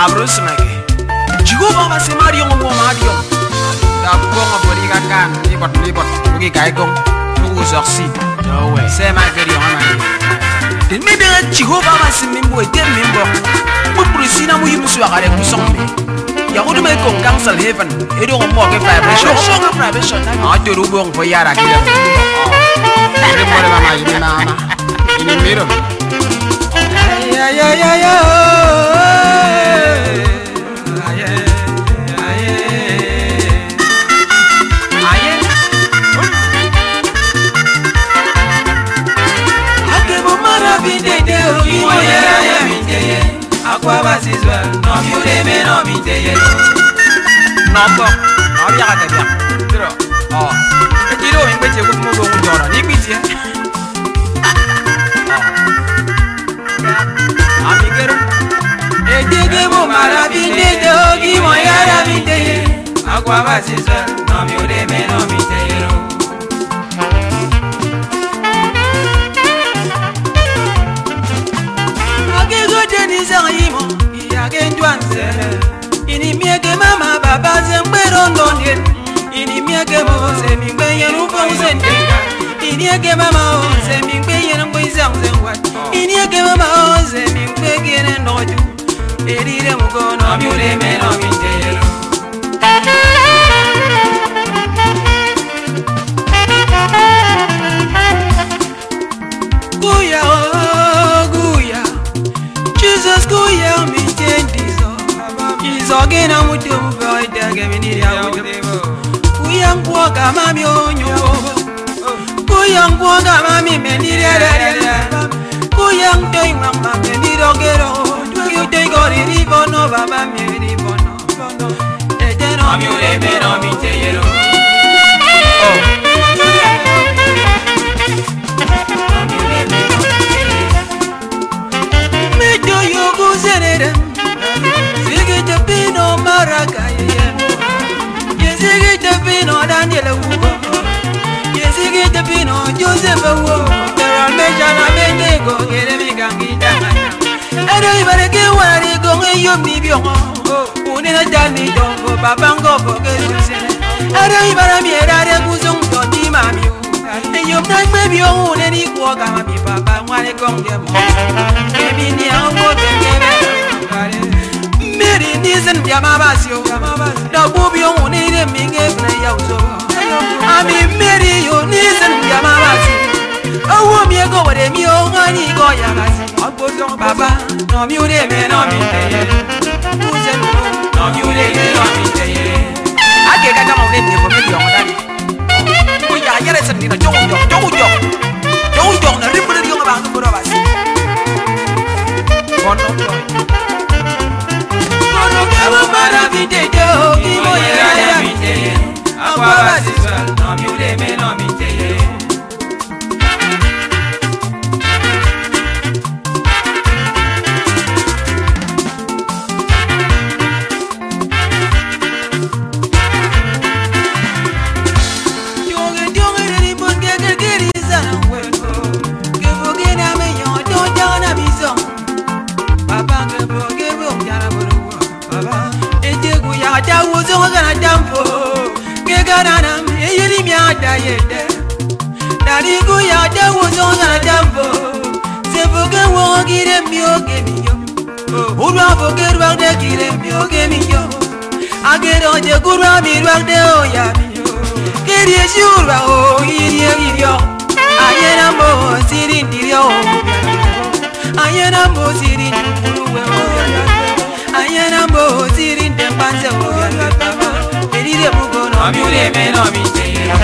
abrosmake Jehovah masi Mario mo Mario da bongo boriga kan libot ugi gaigong ugu sorsi no way say my video on den me be Jehovah masi mimbo dem mimbo mo prisina mo yimu suwa kale kusombe ya ko me ko cancel heaven e do mo ke vibration na do ru bong fo yara kile ni mo le mama yini mama ini miro ya no miureme no miteye nombo no ya ka dia tiro e tiro en peche ko mo go njora ni bitie amigero e dege mo marabinde de ogi mo yara miteye akwa basizwa no miureme no miteye ini mieke mama baba zembero ndonye ini mieke mo se mingbe yenu fo sendenga ini eke mama o se mingbe yenu ngwe zangwa ini eke mama o se mingbe gene ndoju erire mugono miure meno mintero guya oh guya Jesus guya Izogena mutu mvoida gemini ya mutu Kuyangwa mami onyo Kuyangwa mami menirere Kuyangtoi mama menirogero Kuyutoi gori ribono baba miribono Eteno mami uremeno miteyero Mejo yogu zenere Pino Maraca, yes, the Pino Daniel, yes, the Pino Joseph, there are Mejana Benego, Geremigangi, and everybody get where they go, and you need your home. Who never done it, don't go, Babango, forget to say. And everybody made a bosom to Timami, and you're not maybe your own any walk. I'm a papa, when I come there. Maybe near what they Mary Nisan Yamabasio, the Bobby on it, Minga Yazo. I mean, Mary, you Nisan Yamabasi. Oh, won't you go with a meal? Honey, go Yamas. Papa, no mule, no mute. No mule, no mute. I get a come in for me. We are yet at dinner. Don't ripple you about the foot of us. One of them. Maravide do imo yera miteye akwa basizwa no miureme no miteye Jonge ni bonge gerisa na weto Keboge na meyo do jana bizo Papa keboge bo jana boro Ejegu ya dawo zo gana dampo ke garana yeli mi ada yede Dari gu ya dawo zo gana dampo se foge wo gire mi oge mi yo Urwa foge rwa de gire mi oge mi yo Agero je gurwa mi rwa de o ya mi yo Kiri shurwa o iri yo Ayena mo siri ndirio Ayena mo siri nduru Ayana mbo siri ndembanze oya baba erire mugono amure meno miteye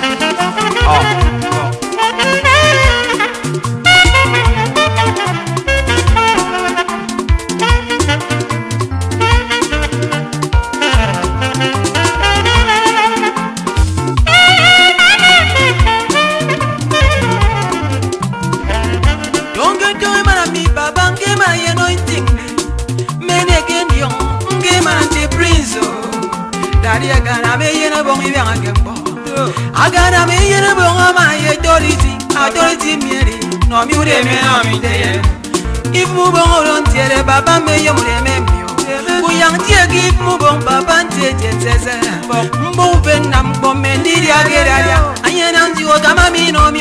Don't go mana mi baba ngema yeno intingne Daddy, I got me in a bongy again. I got me in a bong my authority, no mute me, no me. If you won't tell Baba, may you remember Kuyang tie give mu bon papa tie teze. Mbo ben nam bo mendiri ageraria. Ayena ndi o kama mi no mi